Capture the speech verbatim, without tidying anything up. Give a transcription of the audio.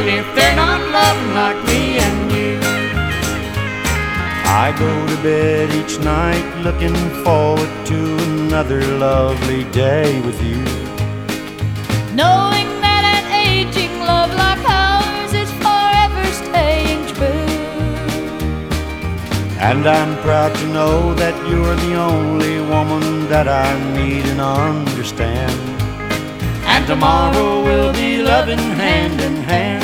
loving if they're not loving like me and you. I go to bed each night looking forward to another lovely day with you, knowing that an aging love like ours is forever staying true. and I'm proud to know that you're the only woman that I need and understand. And tomorrow we'll be loving hand in hand.